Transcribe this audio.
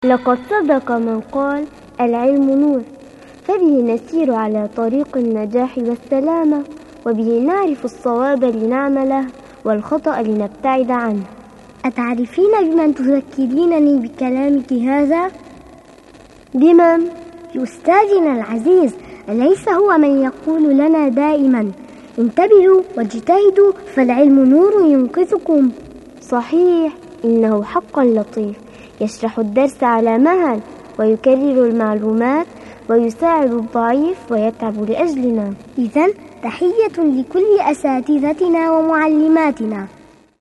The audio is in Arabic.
لقد صدق من قال العلم نور، فبه نسير على طريق النجاح والسلامة، وبه نعرف الصواب لنعمله والخطأ لنبتعد عنه. أتعرفين بمن تذكرينني بكلامك هذا؟ بمن؟ بأستاذنا العزيز، أليس هو من يقول لنا دائما انتبهوا واجتهدوا فالعلم نور ينقذكم؟ صحيح، إنه حقا لطيف، يشرح الدرس على مهل ويكرر المعلومات ويساعد الضعيف ويتعب لأجلنا. إذن تحية لكل أساتذتنا ومعلماتنا.